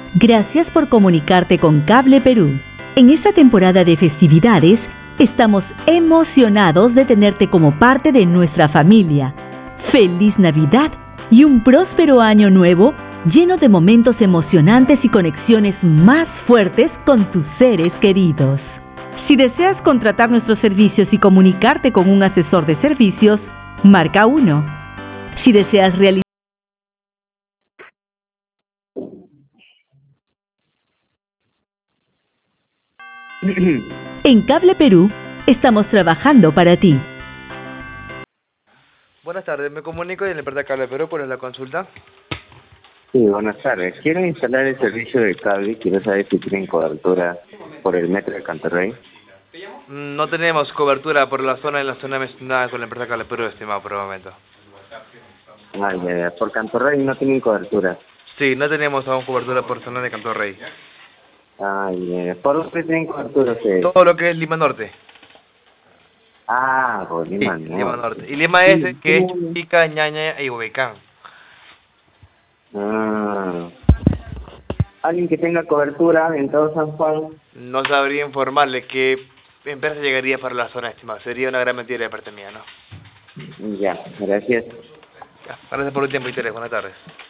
Gracias por comunicarte con Cable Perú. En esta temporada de festividades, estamos emocionados de tenerte como parte de nuestra familia. ¡Feliz Navidad y un próspero año nuevo lleno de momentos emocionantes y conexiones más fuertes con tus seres queridos! Si deseas contratar nuestros servicios y comunicarte con un asesor de servicios, marca 1. Si deseas realizar En Cable Perú, estamos trabajando para ti. Buenas tardes, me comunico en el Empresa Cable Perú por la consulta. Sí, buenas tardes. Quiero instalar el servicio de cable y quiero saber si tienen cobertura por el metro de Cantorrey. No tenemos cobertura por la zona mencionada con la Empresa Cable Perú, estimado, por el momento. Ya. Por Cantorrey no tienen cobertura. Sí, no tenemos aún cobertura por zona de Cantorrey. Ya. ¿Por dónde tienen cobertura ustedes? Todo lo que es Lima Norte. Por Lima Sí, Norte. Lima Norte. Y Lima Este, que es Chuquica, Ñaña y Huaycán. ¿Alguien que tenga cobertura en todo San Juan? No sabría informarle qué empresa llegaría para la zona, estimado. Sería una gran mentira de parte mía, ¿no? Ya, gracias. Ya, gracias por el tiempo y interés. Buenas tardes.